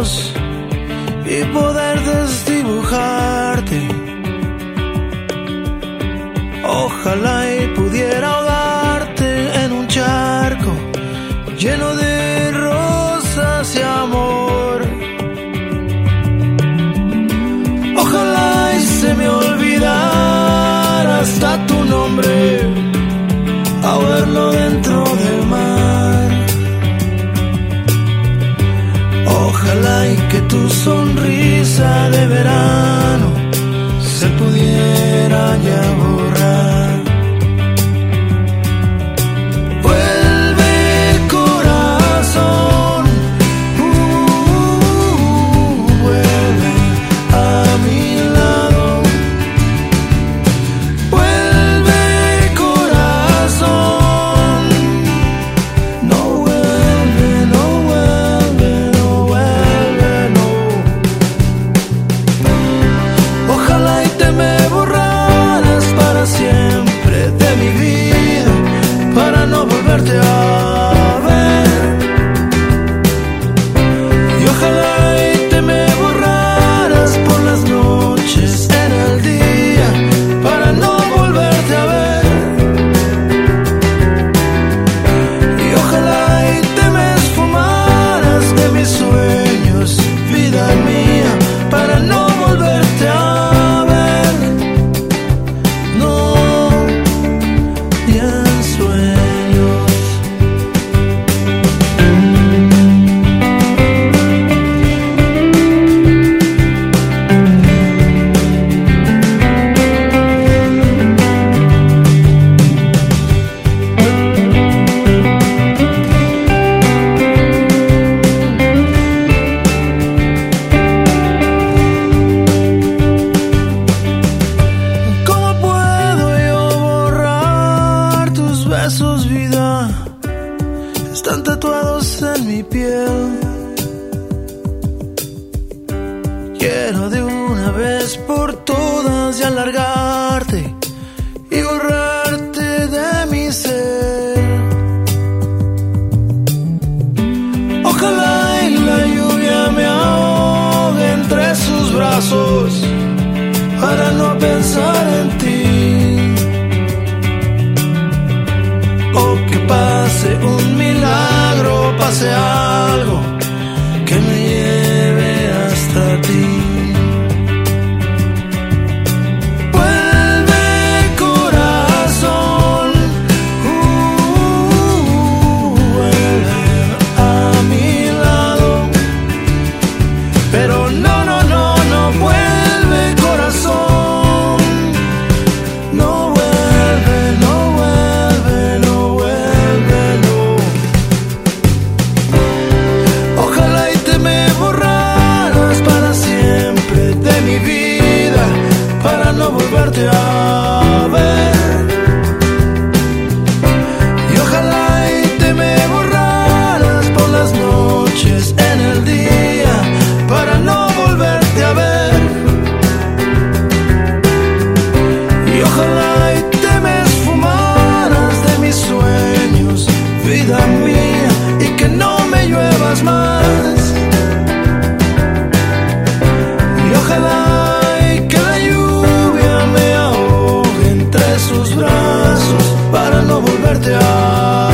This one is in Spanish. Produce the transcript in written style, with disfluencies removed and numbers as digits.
brazos y poder desdibujarte. Ojalá y pudiera ahogarte en un charco lleno de rosas y amor. Ojalá y se me olvidara hasta tu nombre a verlo dentro del mar. Ojalá y que tu sonrisa de verano se pudiera ya borrar. Vuelve, corazón, vuelve a mi lado. Vuelve, corazón, no vuelve, no vuelve, no vuelve, no. Ojalá y te me borraras para siempre de mi vida, para no volverte a ver. Y ojalá y te me borraras por las noches en el día, para no volverte a ver. Y ojalá y te me esfumaras de mis sueños, vida mía, para no volverte a ver. No, ni en sueños. ¿Cómo puedo yo borrar tus besos, vida? Están tatuados en mi piel. Quiero de una vez por todas ya largarte y borrarte de mi ser. Ojalá y la lluvia me ahogue entre sus brazos para no pensar en ti. O que pase un milagro, pase algo que me lleve hasta ti. Vuelve, corazón, vuelve a mi lado. Pero no, no, no, no vuelve, corazón. No vuelve, no vuelve, no vuelve, no. Ojalá y te me borraras para siempre de mi vida, para no volverte a ver. Y ojalá y te me borraras por las noches en el día, para no volverte a ver. Y ojalá y te me esfumaras de mis sueños, vida mía, y que no me lluevas más. Y ojalá y que la lluvia me ahogue entre sus brazos para no volverte a